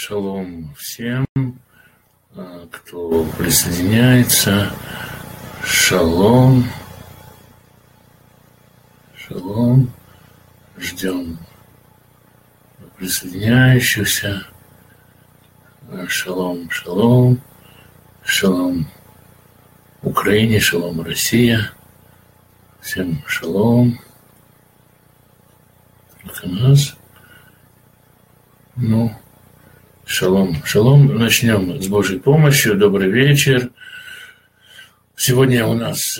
Шалом всем, кто присоединяется. Шалом. Шалом. Ждем присоединяющихся. Шалом, шалом. Шалом Украине, шалом Россия. Всем шалом. Только нас. Шалом. Шалом. Начнем с Божьей помощью. Добрый вечер. Сегодня у нас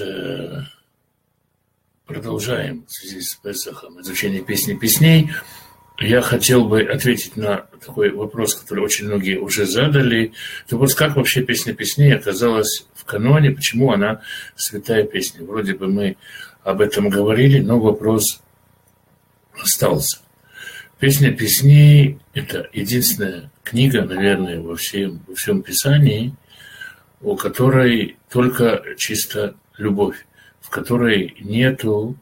продолжаем в связи с Песахом изучение песни песней. Я хотел бы ответить на такой вопрос, который очень многие уже задали. Это вопрос, как вообще песня песней оказалась в каноне, почему она святая песня. Вроде бы мы об этом говорили, но вопрос остался. Песня песней – это единственная книга, наверное, во всем Писании, у которой только чисто любовь, в которой нету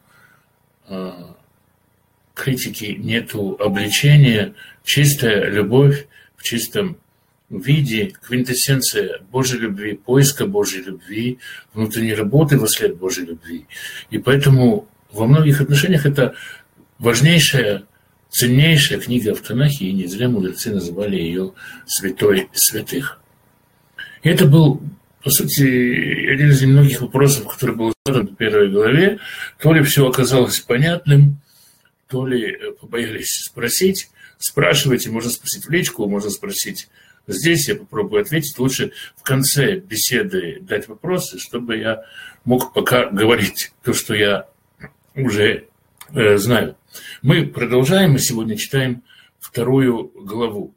критики, нету обличения, чистая любовь в чистом виде, квинтэссенция Божьей любви, поиска Божьей любви, внутренней работы во след Божьей любви. И поэтому во многих отношениях это важнейшая, ценнейшая книга в Танахе, и не зря мудрецы называли ее святой святых. И это был, по сути, один из немногих вопросов, который был задан в первой главе. То ли все оказалось понятным, то ли побоялись спросить. Спрашивайте, можно спросить в личку, можно спросить здесь, я попробую ответить. Лучше в конце беседы дать вопросы, чтобы я мог пока говорить то, что я уже знаю. Мы продолжаем, мы сегодня читаем вторую главу.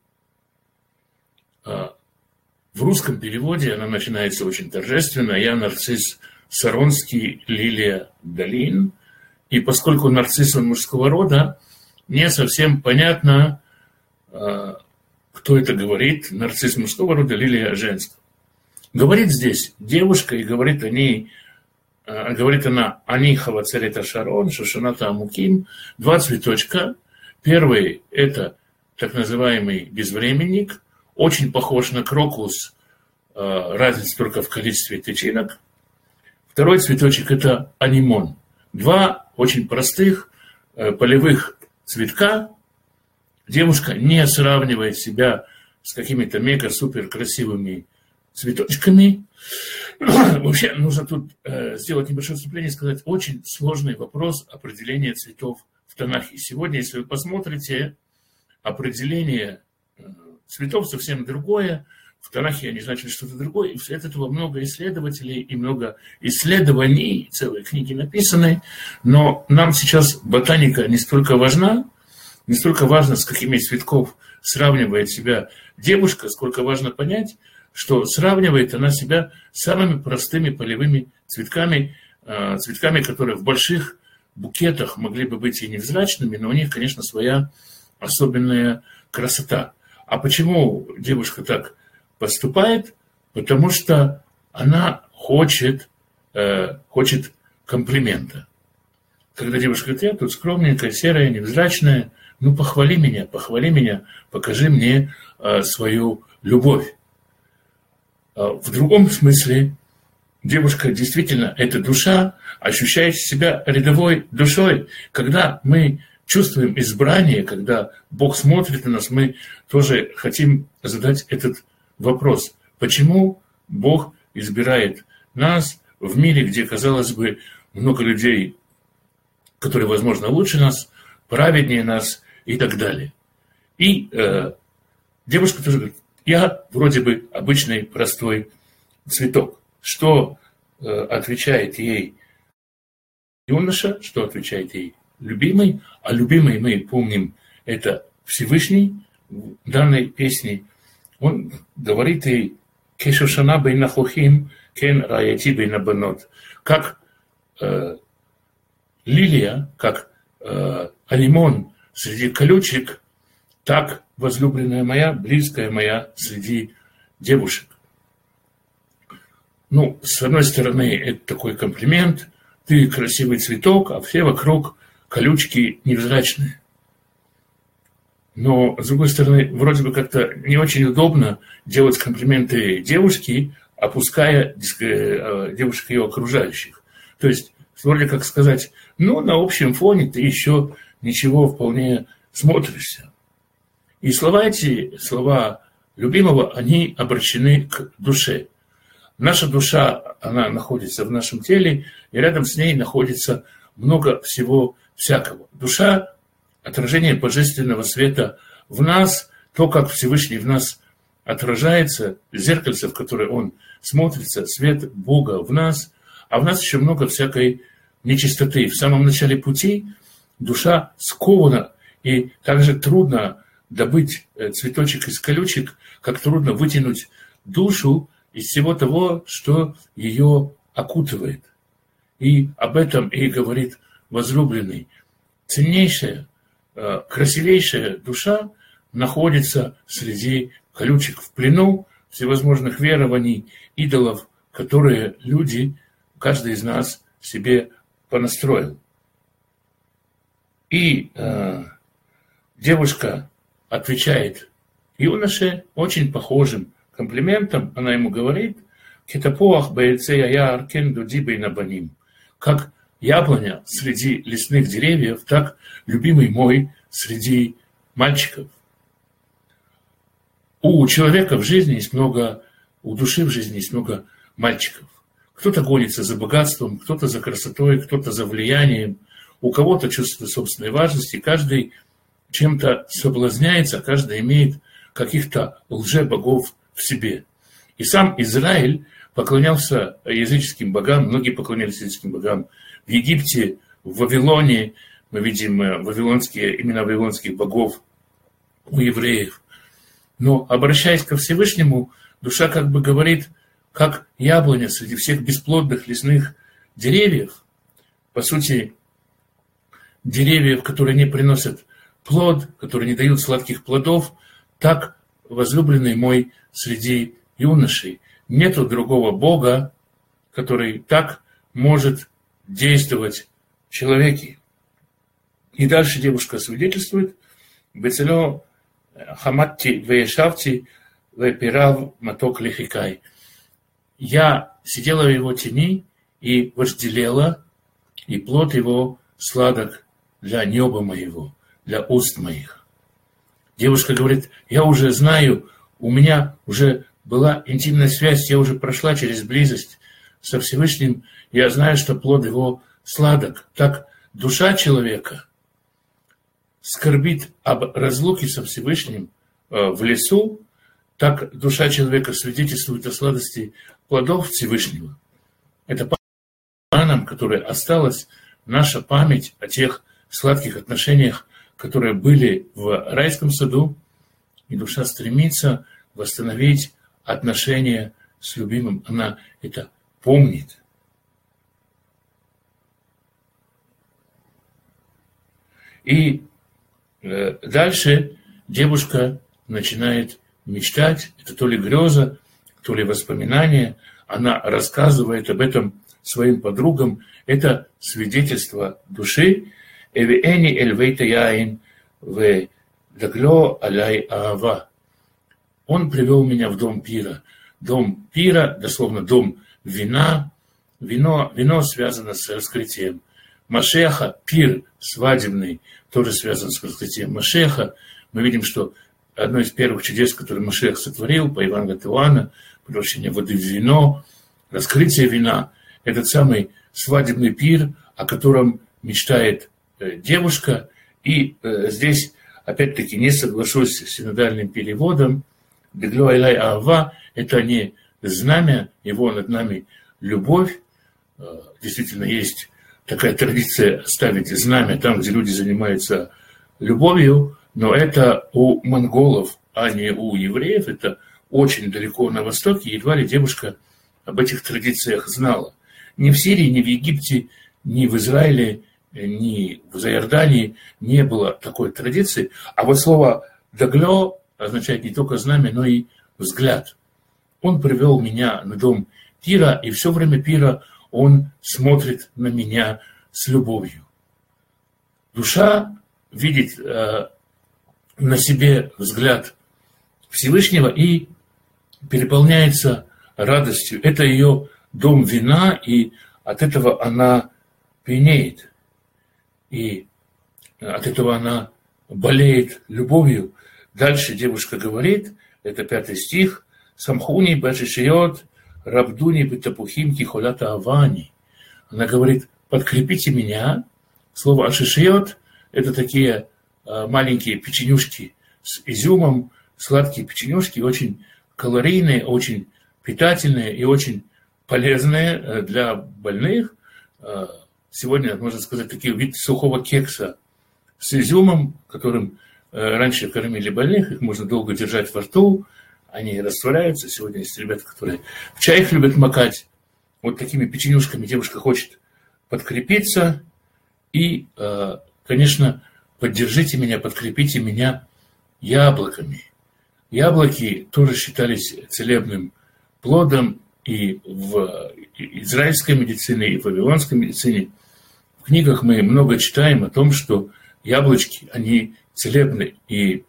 В русском переводе она начинается очень торжественно. Я нарцисс Саронский, Лилия Долин. И поскольку нарцисс он мужского рода, не совсем понятно, кто это говорит. Нарцисс мужского рода, Лилия женского. Говорит здесь девушка, и говорит она «Ани хавацерета Шарон, Шошаната Амуким». Два цветочка. Первый – это так называемый безвременник. Очень похож на крокус, разница только в количестве тычинок. Второй цветочек – это анимон. Два очень простых полевых цветка. Девушка не сравнивает себя с какими-то мега-супер красивыми цветочками. Вообще нужно тут сделать небольшое вступление и сказать, очень сложный вопрос определения цветов в Танахе. Сегодня, если вы посмотрите, определение цветов совсем другое. В Танахе они значили что-то другое. И от этого много исследователей и много исследований, целые книги написаны. Но нам сейчас ботаника не столько важна, не столько важно, с какими цветков сравнивает себя девушка, сколько важно понять, что сравнивает она себя с самыми простыми полевыми цветками, которые в больших букетах могли бы быть и невзрачными, но у них, конечно, своя особенная красота. А почему девушка так поступает? Потому что она хочет комплимента. Когда девушка говорит, я тут скромненькая, серая, невзрачная, похвали меня, покажи мне свою любовь. В другом смысле девушка действительно, это душа, ощущает себя рядовой душой. Когда мы чувствуем избрание, когда Бог смотрит на нас, мы тоже хотим задать этот вопрос. Почему Бог избирает нас в мире, где, казалось бы, много людей, которые, возможно, лучше нас, праведнее нас и так далее. И девушка тоже говорит, я вроде бы обычный простой цветок. Что отвечает ей юноша, что отвечает ей любимый? А любимый, мы помним, это Всевышний в данной песне. Он говорит ей «Кешошана бейнахохим, кен раяти бейнабанот». Как лилия, как анимон среди колючек, так возлюбленная моя, близкая моя среди девушек. С одной стороны, это такой комплимент. Ты красивый цветок, а все вокруг колючки невзрачные. Но, с другой стороны, вроде бы как-то не очень удобно делать комплименты девушке, опуская девушек ее окружающих. То есть, вроде как сказать, ну, на общем фоне ты еще ничего вполне смотришься. И слова эти, слова любимого, они обращены к душе. Наша душа, она находится в нашем теле, и рядом с ней находится много всего всякого. Душа – отражение божественного света в нас, то, как Всевышний в нас отражается, зеркальце, в которое он смотрится, свет Бога в нас, а в нас еще много всякой нечистоты. В самом начале пути душа скована, и так же трудно добыть цветочек из колючек, как трудно вытянуть душу из всего того, что ее окутывает. И об этом и говорит возлюбленный. Ценнейшая, красивейшая душа находится среди колючек, в плену всевозможных верований, идолов, которые люди, каждый из нас себе понастроил. И девушка отвечает юноше очень похожим комплиментом. Она ему говорит: «Кетапуах баэцея яар кен дуди бейнабаним». Как яблоня среди лесных деревьев, так любимый мой среди мальчиков. У человека в жизни есть много, у души в жизни есть много мальчиков. Кто-то гонится за богатством, кто-то за красотой, кто-то за влиянием, у кого-то чувство собственной важности, каждый чем-то соблазняется, каждый имеет каких-то лже-богов в себе. И сам Израиль поклонялся языческим богам, многие поклонялись языческим богам в Египте, в Вавилоне. Мы видим имена вавилонских богов у евреев. Но, обращаясь ко Всевышнему, душа как бы говорит, как яблоня среди всех бесплодных лесных деревьев, по сути, деревьев, которые не приносят плод, которые не дают сладких плодов, так возлюбленный мой среди юношей. Нету другого Бога, который так может действовать в человеке. И дальше девушка свидетельствует: «Бецело хаматти веешавти вепирав маток лихикай». Я сидела в его тени и вожделела, и плод его сладок для неба моего, для уст моих. Девушка говорит: я уже знаю, у меня уже была интимная связь, я уже прошла через близость со Всевышним, я знаю, что плод его сладок. Так душа человека скорбит об разлуке со Всевышним в лесу, так душа человека свидетельствует о сладости плодов Всевышнего. Это нам, которая осталась, наша память о тех сладких отношениях, которые были в райском саду, и душа стремится восстановить отношения с любимым. Она это помнит. И дальше девушка начинает мечтать, это то ли греза, то ли воспоминание. Она рассказывает об этом своим подругам. Это свидетельство души. «Эвиэни эльвейта яин ведагло аляй аава». Он привел меня в дом пира. Дом пира, дословно дом вина. Вино связано с раскрытием Машеха. Пир свадебный тоже связан с раскрытием Машеха. Мы видим, что одно из первых чудес, которые Машех сотворил по Евангелию от Иоанна, превращение воды в вино, раскрытие вина, этот самый свадебный пир, о котором мечтает девушка. И здесь, опять-таки, не соглашусь с синодальным переводом. «Бегло айлай аава» – это не знамя, его над нами любовь. Действительно, есть такая традиция ставить знамя там, где люди занимаются любовью, но это у монголов, а не у евреев. Это очень далеко на востоке, едва ли девушка об этих традициях знала. Ни в Сирии, ни в Египте, ни в Израиле, ни в Иордании не было такой традиции. А вот слово «даглё» означает не только знамя, но и взгляд. Он привел меня на дом пира, и все время пира он смотрит на меня с любовью. Душа видит на себе взгляд Всевышнего и переполняется радостью. Это ее дом вина, и от этого она пьянеет. И от этого она болеет любовью. Дальше девушка говорит, это 5 стих, «Самхуни башишиот рабдуни бетапухим кихолята авани». Она говорит, подкрепите меня. Слово ашишиот – это такие маленькие печенюшки с изюмом, сладкие печенюшки, очень калорийные, очень питательные и очень полезные для больных. Сегодня, можно сказать, такие вид сухого кекса с изюмом, которым раньше кормили больных, их можно долго держать во рту, они растворяются. Сегодня есть ребята, которые в чай их любят макать. Вот такими печенюшками девушка хочет подкрепиться. И, конечно, поддержите меня, подкрепите меня яблоками. Яблоки тоже считались целебным плодом и в израильской медицине, и в вавилонской медицине. В книгах мы много читаем о том, что яблочки, они целебны. И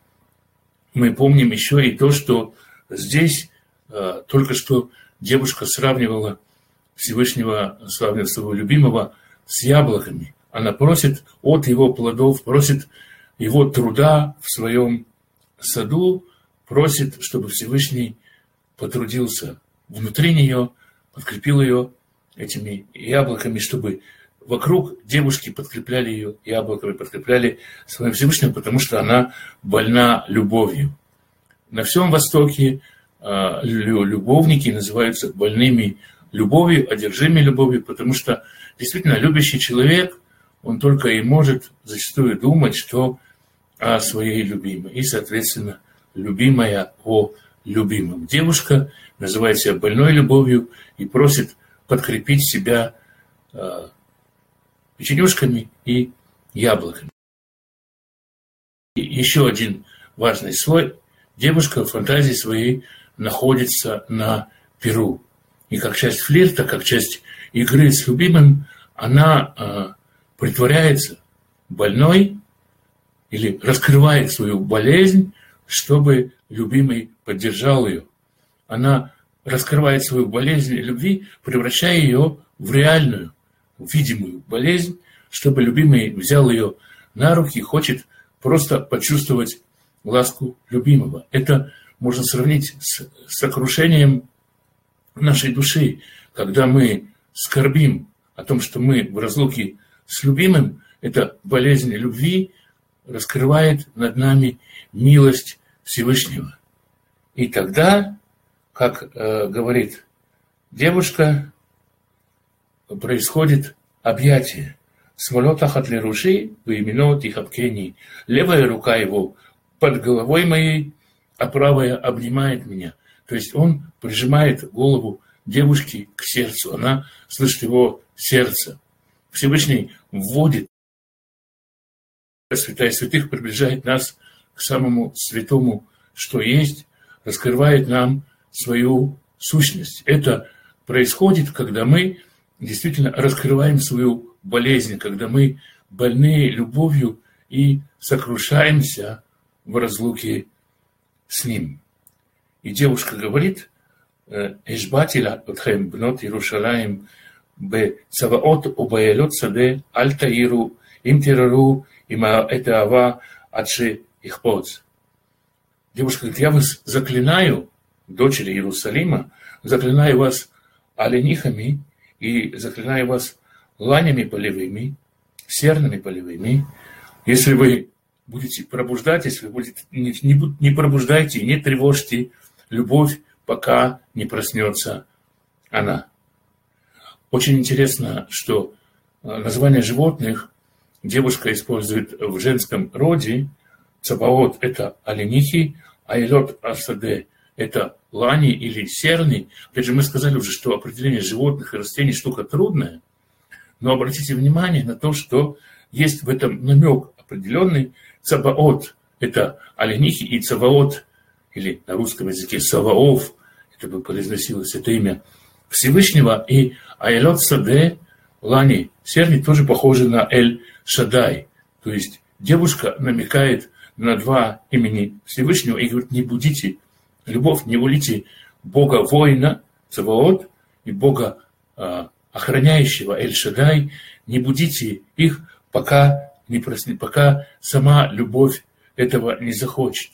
мы помним еще и то, что здесь только что девушка сравнивала Всевышнего, сравнивала своего любимого с яблоками. Она просит от его плодов, просит его труда в своем саду, просит, чтобы Всевышний потрудился внутри нее, подкрепил ее этими яблоками, чтобы вокруг девушки подкрепляли ее яблоками, подкрепляли своим Всевышним, потому что она больна любовью. На всем Востоке любовники называются больными любовью, одержимыми любовью, потому что действительно любящий человек, он только и может зачастую думать, что о своей любимой. И, соответственно, любимая о любимом. Девушка называет себя больной любовью и просит подкрепить себя печенюшками и яблоками. И еще один важный слой. Девушка в фантазии своей находится на пиру. И как часть флирта, как часть игры с любимым, она притворяется больной или раскрывает свою болезнь, чтобы любимый поддержал ее. Она раскрывает свою болезнь любви, превращая ее в реальную, видимую болезнь, чтобы любимый взял ее на руки и хочет просто почувствовать ласку любимого. Это можно сравнить с сокрушением нашей души, когда мы скорбим о том, что мы в разлуке с любимым, эта болезнь любви раскрывает над нами милость Всевышнего. И тогда, как говорит девушка, происходит объятие. Смолот ахат леруши, вейминот и хапкени. Левая рука его под головой моей, а правая обнимает меня. То есть он прижимает голову девушки к сердцу. Она слышит его сердце. Всевышний вводит. Святая святых приближает нас к самому святому, что есть, раскрывает нам свою сущность. Это происходит, когда мы действительно раскрываем свою болезнь, когда мы больны любовью и сокрушаемся в разлуке с ним. И девушка говорит, «Эшбатила отхем бнот Иерушалаим бецаваот убаялот саде аль таиру им тирару им это ава адши ихпоц». Девушка говорит, я вас заклинаю, дочери Иерусалима, заклинаю вас оленихами и заклинаю вас ланями полевыми, серными полевыми. Если вы будете пробуждать, если вы будете, не пробуждайте, не тревожьте любовь, пока не проснется она. Очень интересно, что название животных девушка использует в женском роде. Цабаот – это оленихи, айлот асаде – это лани или серни. Опять же, мы сказали уже, что определение животных и растений штука трудная, но обратите внимание на то, что есть в этом намек определенный. Цабаот – это оленихи, и цаваот, или на русском языке саваоф, это бы произносилось это имя Всевышнего, и айлот саде, лани, серни тоже похожи на эль шадай. То есть девушка намекает на два имени Всевышнего и говорит: не будите любовь, не волите Бога воина, Цаваот, и Бога охраняющего, Эль-Шадай, не будите их, пока сама любовь этого не захочет.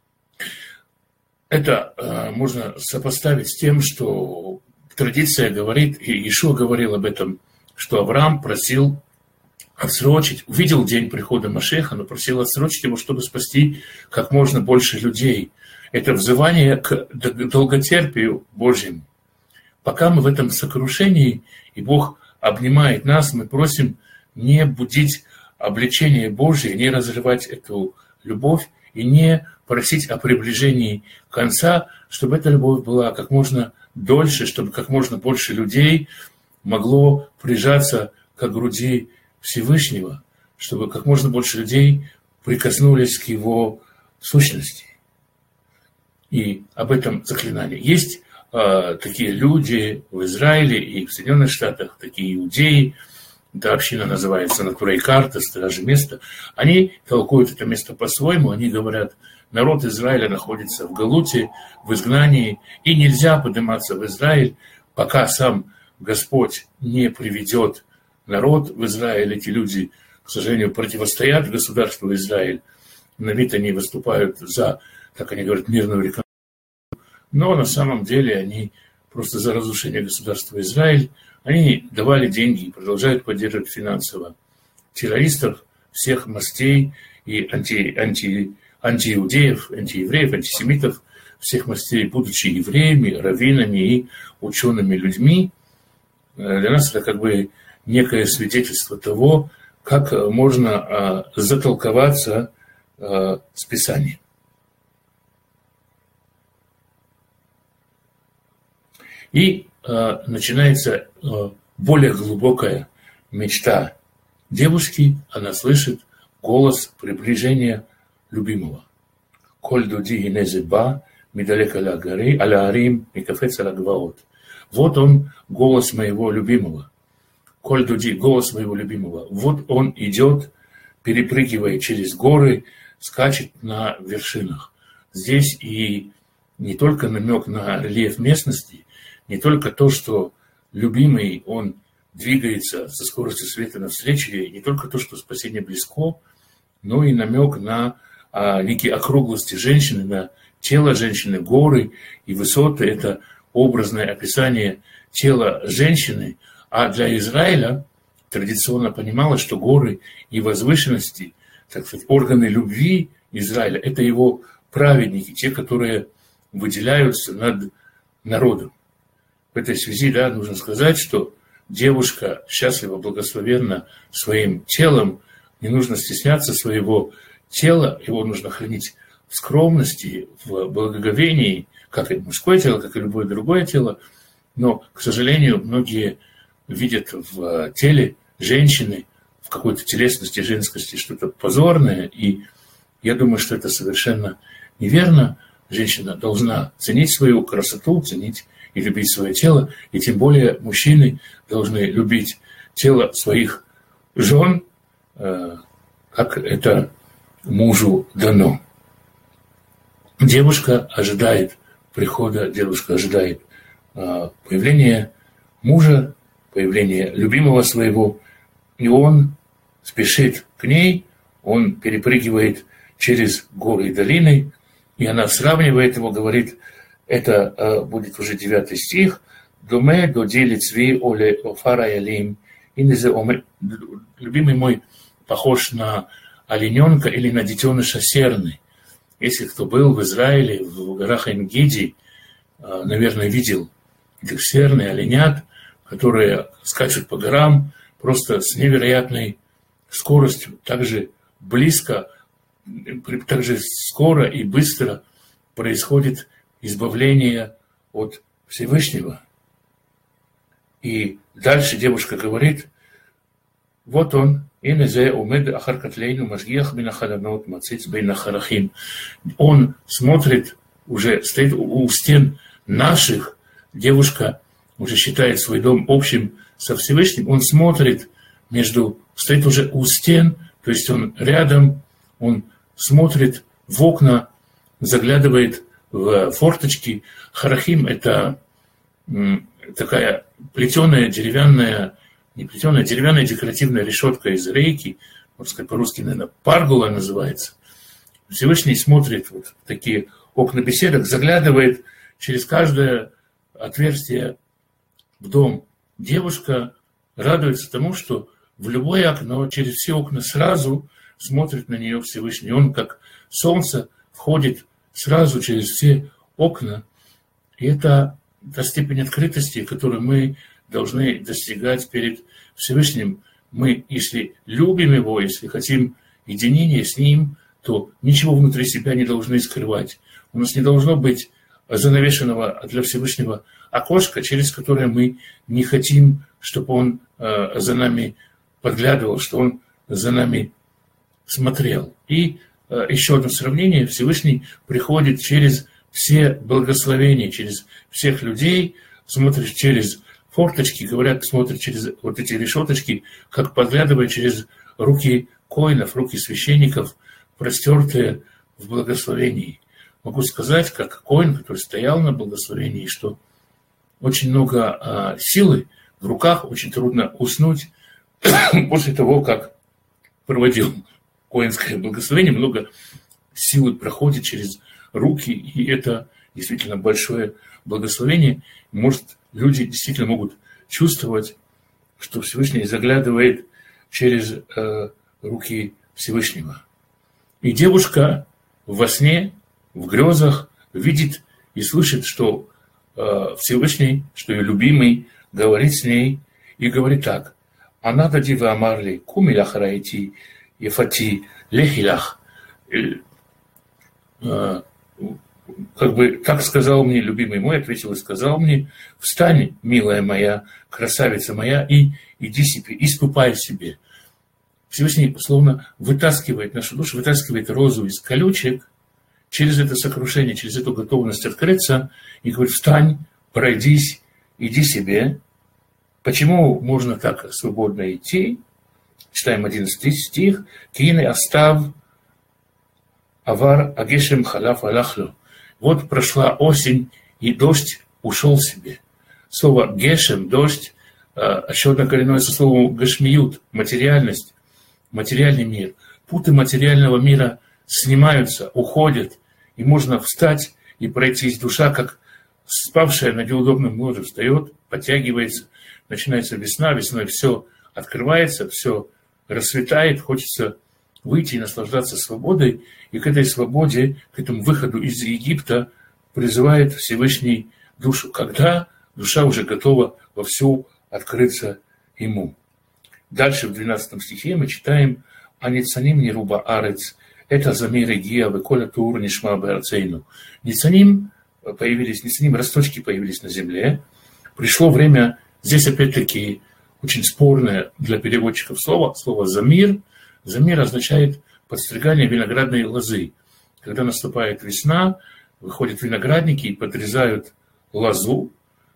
Это можно сопоставить с тем, что традиция говорит, и Иешуа говорил об этом, что Авраам просил отсрочить, увидел день прихода Машеха, но просил отсрочить его, чтобы спасти как можно больше людей. Это взывание к долготерпию Божьему. Пока мы в этом сокрушении, и Бог обнимает нас, мы просим не будить обличение Божие, не разрывать эту любовь и не просить о приближении конца, чтобы эта любовь была как можно дольше, чтобы как можно больше людей могло прижаться к груди Всевышнего, чтобы как можно больше людей прикоснулись к его сущности. И об этом заклинании. Есть такие люди в Израиле и в Соединенных Штатах, такие иудеи, эта община называется Натура и Карта, Стражи Места. Они толкуют это место по-своему, они говорят: народ Израиля находится в Галуте, в изгнании, и нельзя подниматься в Израиль, пока сам Господь не приведет народ в Израиль. Эти люди, к сожалению, противостоят государству Израиль. На вид они выступают за, как они говорят, мирную реконструкцию. Но на самом деле они просто за разрушение государства Израиль. Они давали деньги и продолжают поддерживать финансово террористов всех мастей и антииудеев, антиевреев, антисемитов всех мастей, будучи евреями, раввинами и учеными людьми. Для нас это как бы некое свидетельство того, как можно затолковаться с Писанием. И начинается более глубокая мечта девушки. Она слышит голос приближения любимого. «Коль дуди гинезеба, мидалек аля арим, микафец аля гваот». Вот он, голос моего любимого. «Коль дуди», голос моего любимого. Вот он идет, перепрыгивая через горы, скачет на вершинах. Здесь и не только намек на рельеф местности, не только то, что любимый, он двигается со скоростью света навстречу, и не только то, что спасение близко, но и намек на некие округлости женщины, на тело женщины, горы и высоты. Это образное описание тела женщины. А для Израиля традиционно понималось, что горы и возвышенности, так сказать, органы любви Израиля, это его праведники, те, которые выделяются над народом. В этой связи, нужно сказать, что девушка счастлива, благословенна своим телом, не нужно стесняться своего тела, его нужно хранить в скромности, в благоговении, как и мужское тело, как и любое другое тело. Но, к сожалению, многие видят в теле женщины, в какой-то телесности, женскости что-то позорное, и я думаю, что это совершенно неверно. Женщина должна ценить свою красоту, ценить и любить свое тело, и тем более мужчины должны любить тело своих жен, как это мужу дано. Девушка ожидает прихода, девушка ожидает появления мужа, появления любимого своего, и он спешит к ней, он перепрыгивает через горы и долины, и она сравнивает его, говорит, это будет уже 9 стих, «Думе додили цви оле офара ялим». Любимый мой похож на олененка или на детеныша серны. Если кто был в Израиле, в горах Эн-Гиди, наверное, видел этих серн и оленят, которые скачут по горам просто с невероятной скоростью, также близко, также скоро и быстро происходит избавление от Всевышнего. И дальше девушка говорит, вот он, он смотрит, уже стоит у стен наших, девушка уже считает свой дом общим со Всевышним, он смотрит стоит уже у стен, то есть он рядом, он смотрит в окна, заглядывает в форточки. Харахим – это такая плетеная деревянная, не плетеная, деревянная декоративная решетка из рейки, можно сказать по-русски, наверное, паргула называется. Всевышний смотрит вот в такие окна беседок, заглядывает через каждое отверстие в дом. Девушка радуется тому, что в любое окно, через все окна сразу смотрит на нее Всевышний. Он, как солнце, входит сразу через все окна. И это та степень открытости, которую мы должны достигать перед Всевышним. Мы, если любим Его, если хотим единения с Ним, то ничего внутри себя не должны скрывать. У нас не должно быть занавешенного для Всевышнего окошка, через которое мы не хотим, чтобы Он за нами подглядывал, что Он за нами смотрел. И еще одно сравнение. Всевышний приходит через все благословения, через всех людей, смотрит через форточки, говорят, смотрит через вот эти решеточки, как подглядывая через руки коинов, руки священников, простертые в благословении. Могу сказать, как коин, который стоял на благословении, что очень много силы в руках, очень трудно уснуть после того, как проводил коинское благословение, много силы проходит через руки, и это действительно большое благословение. Может, люди действительно могут чувствовать, что Всевышний заглядывает через руки Всевышнего. И девушка во сне, в грезах видит и слышит, что Всевышний, что ее любимый, говорит с ней и говорит так: «Она дадива амарли, кумилях райти, ефати, лехилях». Как бы так сказал мне любимый мой, ответил и сказал мне: «Встань, милая моя, красавица моя, и иди себе, и ступай себе». Всевышний словно вытаскивает нашу душу, вытаскивает розу из колючек через это сокрушение, через эту готовность открыться, и говорит: «Встань, пройдись, иди себе». Почему можно так свободно идти? Читаем 11 стих. «Кине остав авар агешем халаф алахлю». Вот прошла осень, и дождь ушел себе. Слово «гешем», «дождь», еще одно коренное со словом «гашмиют», материальность, материальный мир. Путы материального мира снимаются, уходят, и можно встать и пройтись. Душа, как спавшая на неудобном ложе, встает, подтягивается, начинается весна, весной все открывается, все расцветает, хочется выйти и наслаждаться свободой, и к этой свободе, к этому выходу из Египта призывает Всевышний душу, когда душа уже готова вовсю открыться Ему. Дальше в 12 стихе мы читаем: «Аницаним неруба арец, это замир гия веколя тур нишма беарцейну». Ницаним появились, ницаним росточки появились на земле. Пришло время, здесь опять-таки очень спорное для переводчиков слово «замир». Замир означает подстригание виноградной лозы. Когда наступает весна, выходят виноградники и подрезают лозу,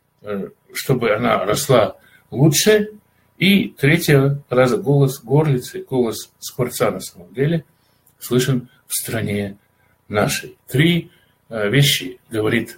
чтобы она росла лучше. И третья раза голос горлицы, голос скворца на самом деле слышен в стране нашей. 3 вещи говорит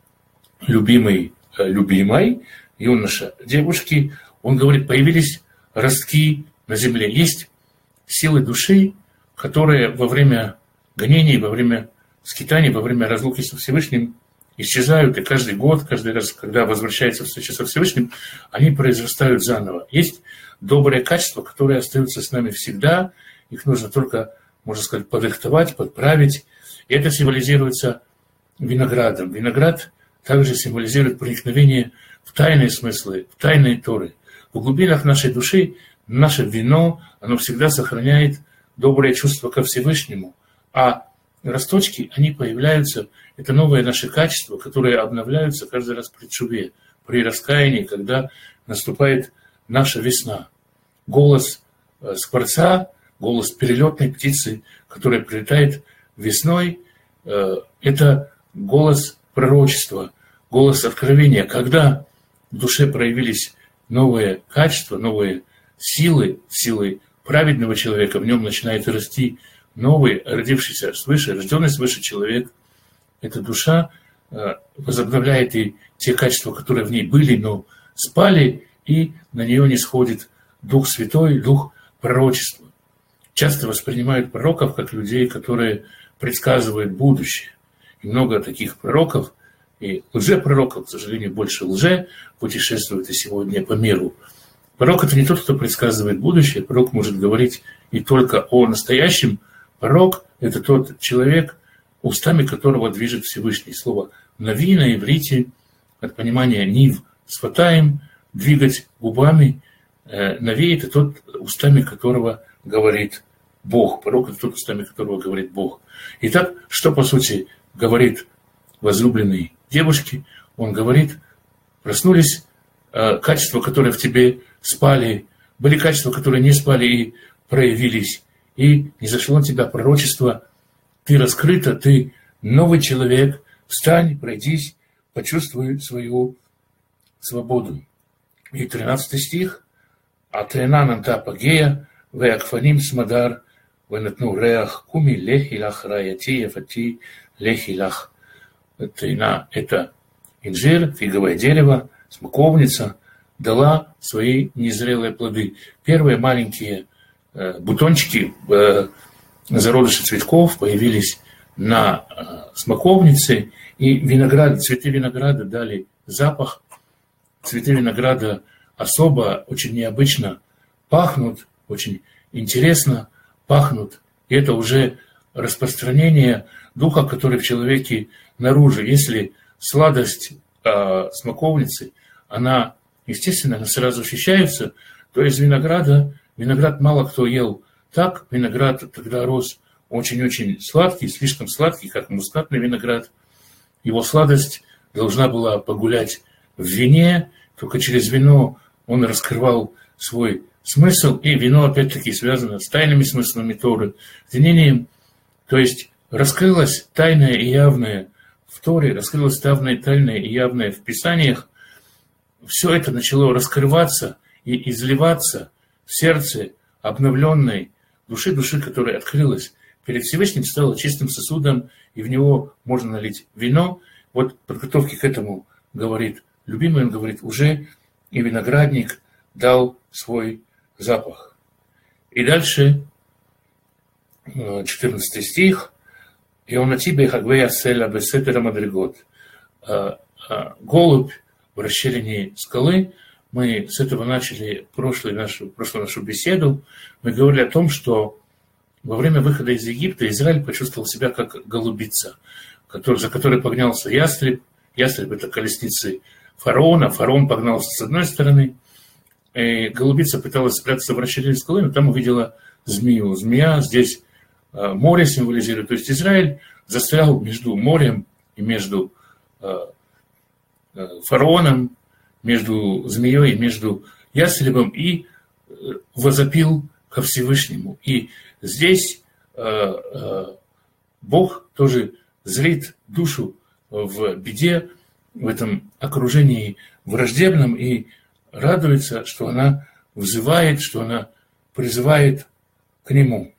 любимый любимой, юноша девушки. Он говорит: появились ростки на земле. Есть силы души, которые во время гонений, во время скитаний, во время разлуки со Всевышним исчезают, и каждый год, каждый раз, когда возвращается встреча со Всевышним, они произрастают заново. Есть добрые качества, которые остаются с нами всегда, их нужно только, можно сказать, подрихтовать, подправить, и это символизируется виноградом. Виноград также символизирует проникновение в тайные смыслы, в тайные Торы. В глубинах нашей души наше вино, оно всегда сохраняет доброе чувство ко Всевышнему, а росточки, они появляются, это новые наши качества, которые обновляются каждый раз при тшуве, при раскаянии, когда наступает наша весна. Голос скворца, голос перелетной птицы, которая прилетает весной, это голос пророчества, голос откровения, когда в душе проявились новые качества, новые силы, силы праведного человека, в нем начинает расти новый, родившийся свыше, рожденный свыше человек, эта душа возобновляет и те качества, которые в ней были, но спали, и на нее не сходит Дух Святой, Дух пророчества. Часто воспринимают пророков как людей, которые предсказывают будущее. И много таких пророков, и лжепророков, к сожалению, больше путешествует и сегодня по миру. Пророк – это не тот, кто предсказывает будущее. Пророк может говорить и только о настоящем. Пророк – это тот человек, устами которого движет Всевышний. Слово «нави» на иврите от понимания «нив» сфатаем, двигать губами. Нави – это тот, устами которого говорит Бог. Пророк – это тот, устами которого говорит Бог. Итак, что, по сути, говорит возлюбленной девушке? Он говорит: проснулись качества, которые в тебе спали, были качества, которые не спали и проявились. И низошло на тебя пророчество. Ты раскрыта, ты новый человек. Встань, пройдись, почувствуй свою свободу. И 13 стих. «Атренан анта пагея, веакфаним смадар, венатну реах, куми лехилах раяти ефати лехилах». Трина – это инжир, фиговое дерево, смоковница, дала свои незрелые плоды. Первые маленькие бутончики, зародыши цветков появились на смоковнице, и виноград, цветы винограда дали запах. Цветы винограда особо, очень необычно пахнут, очень интересно пахнут. И это уже распространение духа, который в человеке наружу. Если сладость смоковницы, она, естественно, она сразу ощущается, то из винограда, виноград мало кто ел так, виноград тогда рос очень-очень сладкий, слишком сладкий, как мускатный виноград. Его сладость должна была погулять в вине, только через вино он раскрывал свой смысл, и вино, опять-таки, связано с тайными смыслами Торы, тенением, то есть раскрылось тайное и явное в Торе, раскрылось тайное и явное в Писаниях. Все это начало раскрываться и изливаться в сердце обновленной души, которая открылась перед Всевышним, стала чистым сосудом, и в него можно налить вино. Вот подготовки к этому говорит любимый, он говорит: уже и виноградник дал свой запах. И дальше 14 стих. И он на тебе хагвея селя бесетера мадригот. Голубь в расщелине скалы. Мы с этого начали прошлую нашу беседу. Мы говорили о том, что во время выхода из Египта Израиль почувствовал себя как голубица, за которой погнался ястреб. Ястреб – это колесницы фараона. Фараон погнался с одной стороны. И голубица пыталась спрятаться в расщелине скалы, но там увидела змею. Змея здесь море символизирует. То есть Израиль застрял между морем и между фараоном, между змеей и между ястребом, и возопил ко Всевышнему. И здесь Бог тоже зрит душу в беде, в этом окружении враждебном, и радуется, что она взывает, что она призывает к Нему.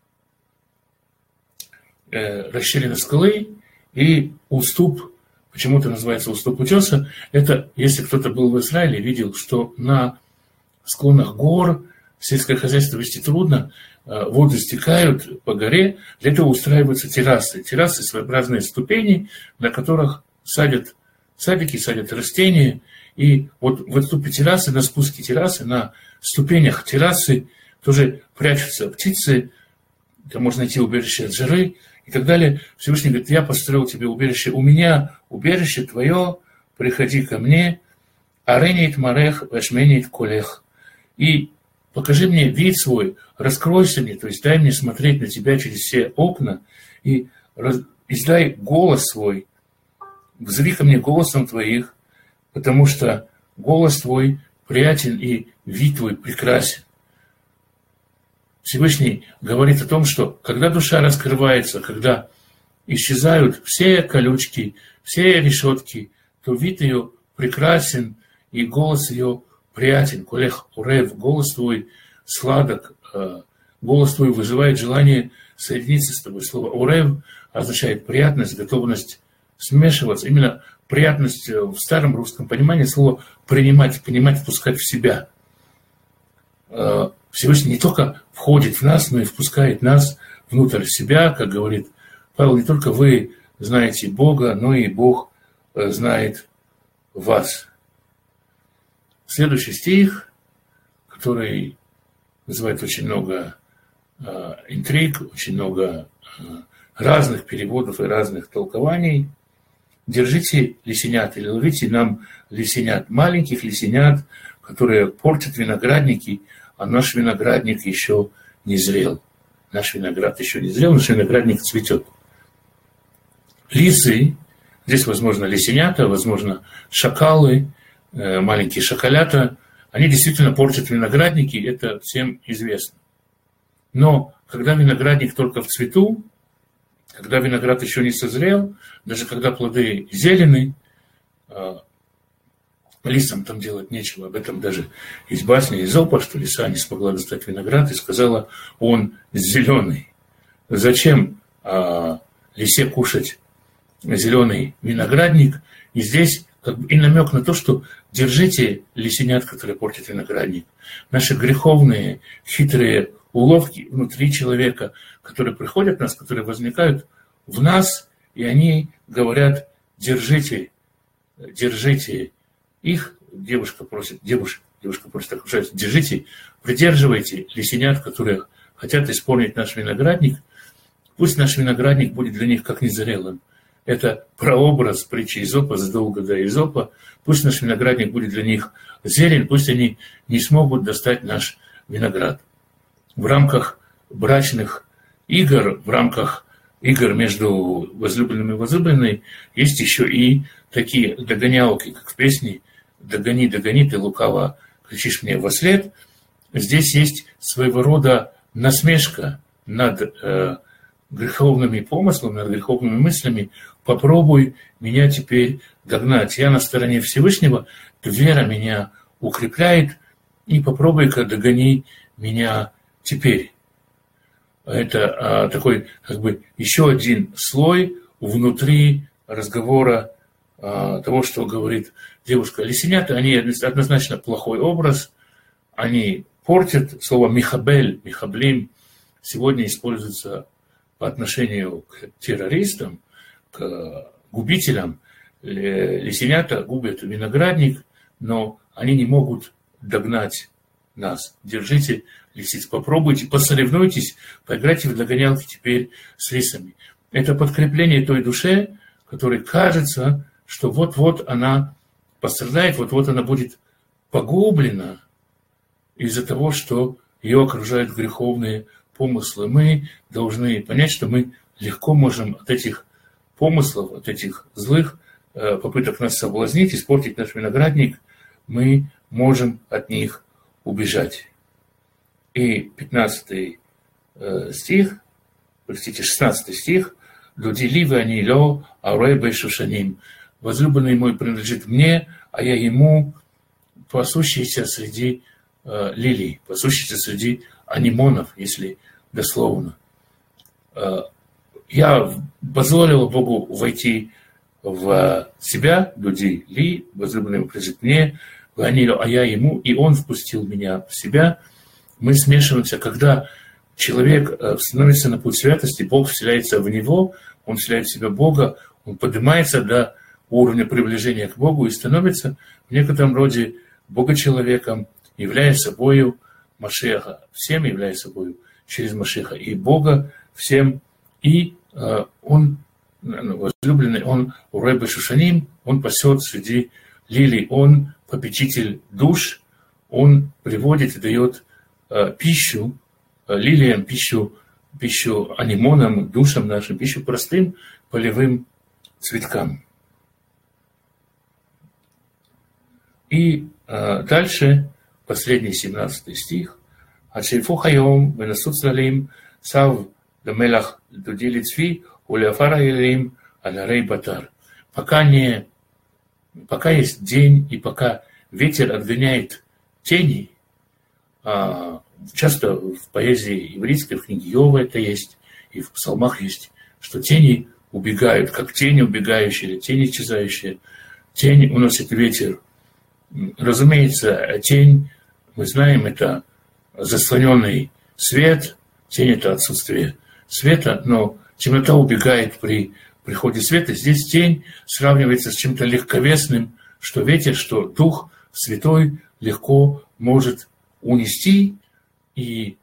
Расщелина скалы и уступ, почему-то называется уступ утеса, это, если кто-то был в Израиле, видел, что на склонах гор сельское хозяйство вести трудно, воды стекают по горе, для этого устраиваются террасы. Террасы – своеобразные ступени, на которых садят садики, садят растения. И вот в отступе террасы, на спуске террасы, на ступенях террасы тоже прячутся птицы, там можно найти убежище от жары и так далее. Всевышний говорит: я построил тебе убежище, у меня убежище твое, приходи ко мне, аренит марех, вашменит колех. И покажи мне вид свой, раскройся мне, то есть дай мне смотреть на тебя через все окна, и издай голос свой, взри ко мне голосом твоих, потому что голос твой приятен и вид твой прекрасен. Всевышний говорит о том, что когда душа раскрывается, когда исчезают все колючки, все решетки, то вид ее прекрасен и голос ее приятен. Колех урев, голос твой сладок, голос твой вызывает желание соединиться с тобой. Слово «урев» означает приятность, готовность смешиваться. Именно приятность в старом русском понимании слова «принимать», «понимать», «впускать в себя». Всевышний не только входит в нас, но и впускает нас внутрь себя, как говорит Павел, не только вы знаете Бога, но и Бог знает вас. Следующий стих, который вызывает очень много интриг, очень много разных переводов и разных толкований. Держите лисенят или ловите нам лисенят, маленьких лисенят, которые портят виноградники, а наш виноградник еще не зрел. Наш виноград еще не зрел, наш виноградник цветет. Лисы, здесь, возможно, лисенята, возможно, шакалы, маленькие шакалята, они действительно портят виноградники, это всем известно. Но когда виноградник только в цвету, когда виноград еще не созрел, даже когда плоды зелены, лисам там делать нечего. Об этом даже есть басня Изопа, что лиса не смогла достать виноград и сказала, он зеленый. Зачем лисе кушать зеленый виноградник? И здесь как бы и намек на то, что держите лисенят, которые портят виноградник. Наши греховные, хитрые уловки внутри человека, которые приходят в нас, которые возникают в нас, и они говорят, держите их. Девушка просит окружающих, держите, придерживайте лисенят, которые хотят исполнить наш виноградник. Пусть наш виноградник будет для них как незрелым. Это прообраз притчи Изопа, задолго до Изопа. Пусть наш виноградник будет для них зелен, пусть они не смогут достать наш виноград. В рамках брачных игр, в рамках игр между возлюбленным и возлюбленной, есть еще и такие догонялки, как в песне «Догони, догони, ты лукаво кричишь мне вослед». Здесь есть своего рода насмешка над греховными помыслами, над греховными мыслями. Попробуй меня теперь догнать. Я на стороне Всевышнего, вера меня укрепляет, и попробуй-ка догони меня теперь. Это такой как бы еще один слой внутри разговора того, что говорит девушка. Лисенята, они однозначно плохой образ, они портят. Слово «михабель», «михаблим» сегодня используется по отношению к террористам, к губителям. Лисенята губят виноградник, но они не могут догнать нас. Держите лисиц, попробуйте, посоревнуйтесь, поиграйте в догонялки теперь с лисами. Это подкрепление той душе, которой кажется, что вот-вот она пострадает, вот-вот она будет погублена из-за того, что ее окружают греховные помыслы. Мы должны понять, что мы легко можем от этих помыслов, от этих злых попыток нас соблазнить, испортить наш виноградник, мы можем от них убежать. И 15 стих, 16 стих, «Дудиливы они ло, аурей шушаним». «Возлюбленный мой принадлежит мне, а я ему, пасущийся среди лилий, пасущийся среди анимонов», если дословно. Я позволил Богу войти в себя, люди ли, возлюбленный мой принадлежит мне, а я ему, и он впустил меня в себя. Мы смешиваемся, когда человек становится на путь святости, Бог вселяется в него, он вселяет в себя Бога, он поднимается до уровня приближения к Богу и становится в некотором роде Бога-человеком, являя собою Машиаха, всем являя собою через Машиаха и Бога, всем, и он, возлюбленный, он урей бешушаним, он пасет среди лилий, он попечитель душ, он приводит и дает пищу лилиям, пищу анимонам, душам нашим, пищу простым полевым цветкам. И дальше, последний 17 стих. «Ачельфу хайом венасут цалим сав дамелах дудили цви уляфара елим алярей батар». Пока есть день, и пока ветер отгоняет тени, часто в поэзии еврейской, в книге Иова это есть, и в псалмах есть, что тени убегают, как тени убегающие или тени исчезающие. Тень уносит ветер. Разумеется, тень, мы знаем, это заслоненный свет, тень – это отсутствие света, но темнота убегает при приходе света. Здесь тень сравнивается с чем-то легковесным, что ветер, что Дух Святой легко может унести. И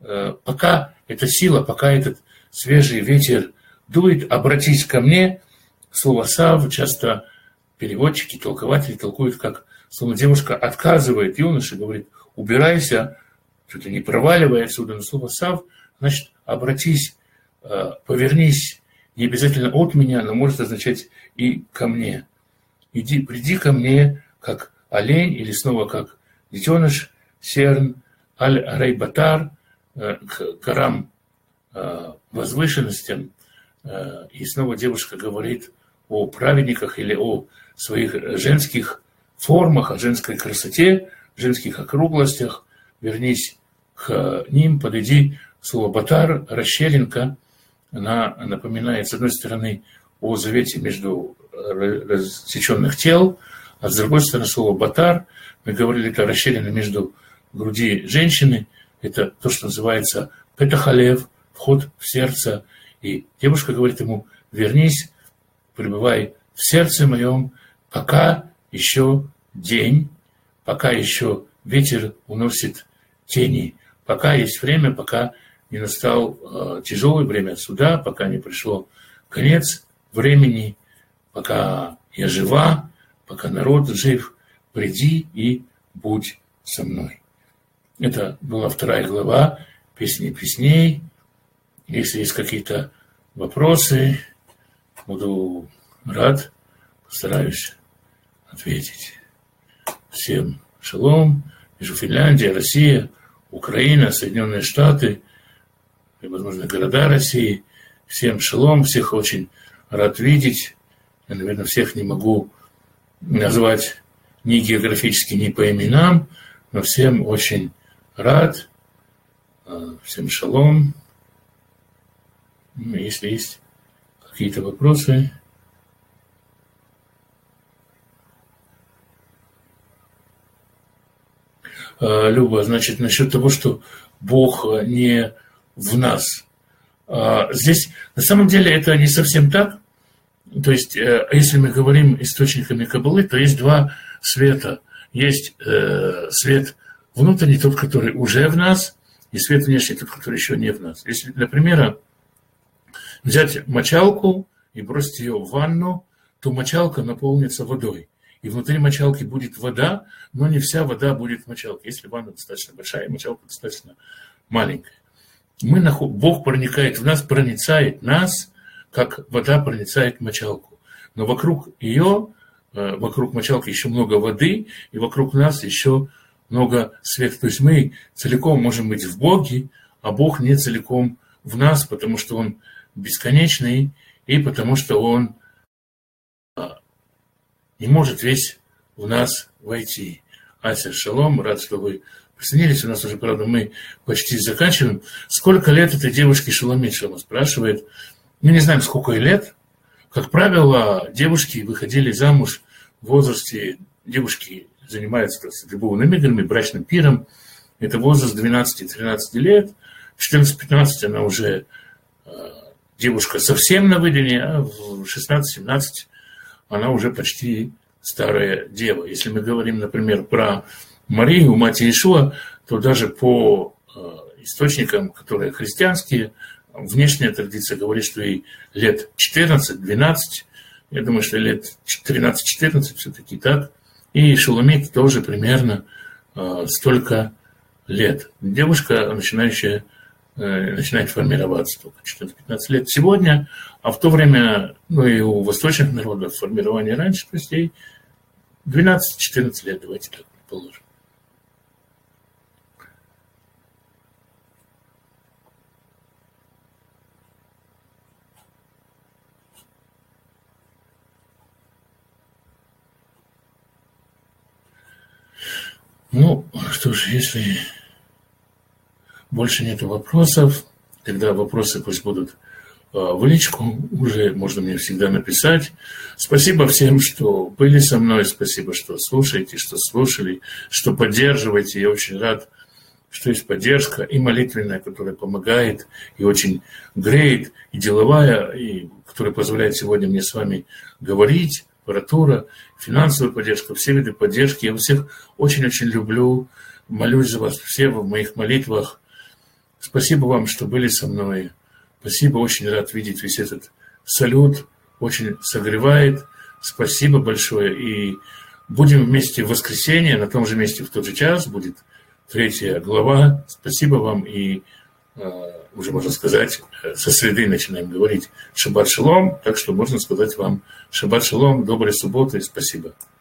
пока эта сила, пока этот свежий ветер дует, обратись ко мне. Слово «сав» часто переводчики, толкователи толкуют, как словно девушка отказывает юноше, говорит: убирайся, что-то не проваливай отсюда. Но слово «сав» значит обратись, повернись, не обязательно от меня, но может означать и ко мне. Иди, приди ко мне, как олень, или снова как детеныш, серн, аль-рейбатар, к горам, возвышенностям. И снова девушка говорит о праведниках или о своих женских формах, о женской красоте, женских округлостях. Вернись к ним, подойди. Слово «батар», расщелинка, она напоминает, с одной стороны, о завете между рассеченных тел, а с другой стороны, слово «батар», мы говорили, это расщелина между груди женщины, это то, что называется «петахалев», вход в сердце. И девушка говорит ему: вернись, пребывай в сердце моем, пока еще день, пока еще ветер уносит тени, пока есть время, пока не настал тяжелое время суда, пока не пришло конец времени, пока я жива, пока народ жив, приди и будь со мной. Это была 2 глава «Песни песней». Если есть какие-то вопросы, буду рад, постараюсь ответить. Всем шалом. Вижу Финляндия, Россия, Украина, Соединенные Штаты и, возможно, города России. Всем шалом, всех очень рад видеть. Я, наверное, всех не могу назвать ни географически, ни по именам, но всем очень рад. Всем шалом. Если есть какие-то вопросы. Люба, значит, насчет того, что Бог не в нас. Здесь, на самом деле, это не совсем так. То есть, если мы говорим источниками Каббалы, то есть 2 света. Есть свет внутренний, тот, который уже в нас, и свет внешний, тот, который еще не в нас. Если, для примера, взять мочалку и бросить ее в ванну, то мочалка наполнится водой. И внутри мочалки будет вода, но не вся вода будет в мочалке. Если ванна достаточно большая, мочалка достаточно маленькая. Бог проникает в нас, проницает нас, как вода проницает мочалку. Но вокруг ее, вокруг мочалки еще много воды, и вокруг нас еще много света. То есть мы целиком можем быть в Боге, а Бог не целиком в нас, потому что Он бесконечный, и потому что Он не может весь в нас войти. Ася, шалом, рад, что вы присоединились. У нас уже, правда, мы почти заканчиваем. Сколько лет этой девушке Шаломит? Шалом спрашивает. Мы не знаем, сколько ей лет. Как правило, девушки выходили замуж в возрасте, девушки занимаются любовными играми, брачным пиром. Это возраст 12-13 лет. В 14-15 она уже девушка совсем на выделении, а в 16-17 она уже почти старая дева. Если мы говорим, например, про Марию, мать Иешуа, то даже по источникам, которые христианские, внешняя традиция говорит, что ей лет 14-12. Я думаю, что лет 13-14 все-таки так. И Шуломит тоже примерно столько лет. Девушка, начинает формироваться только 14-15 лет сегодня, а в то время, ну и у восточных народов формирование раньше, то есть ей 12-14 лет, давайте так предположим. Ну, что ж, если больше нет вопросов, Тогда вопросы пусть будут в личку, уже можно мне всегда написать. Спасибо всем, что были со мной, спасибо, что слушаете, что слушали, что поддерживаете. Я очень рад, что есть поддержка и молитвенная, которая помогает, и очень греет, и деловая, и которая позволяет сегодня мне с вами говорить, аппаратура, финансовая поддержка, все виды поддержки. Я всех очень-очень люблю, молюсь за вас все в моих молитвах. Спасибо вам, что были со мной. Спасибо, очень рад видеть весь этот салют, очень согревает. Спасибо большое. И будем вместе в воскресенье, на том же месте в тот же час будет 3 глава. Спасибо вам. И уже можно сказать, со среды начинаем говорить шаббат шалом. Так что можно сказать вам шаббат шалом, доброй субботы. Спасибо.